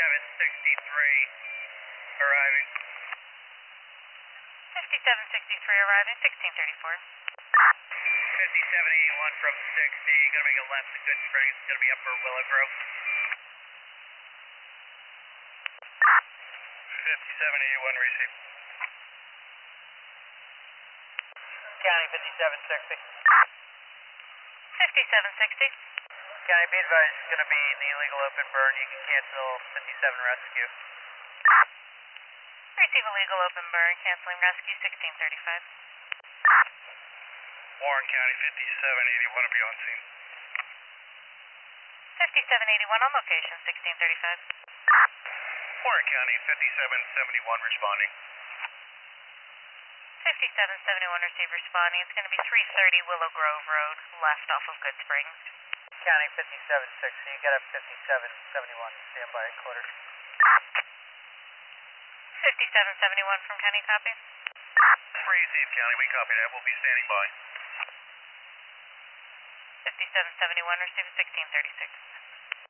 arriving. 5763 arriving, 1634. 5781 from 60, gonna make a left to Good Springs, it's gonna be Upper Willow Grove. 5781 receive. County 5760. 5760. County, be advised, it's going to be an illegal open burn. You can cancel 57 rescue. Receive illegal open burn, canceling rescue 1635. Warren County 5781 will be on scene. 5781 on location, 1635. Warren County 5771 responding. 5771 receive responding. It's going to be 330 Willow Grove Road, left off of Good Springs. County 5760, you got up 5771, stand by at quarters. 5771 from County, copy. Receive County, we copy that, we'll be standing by. 5771 receive 1636.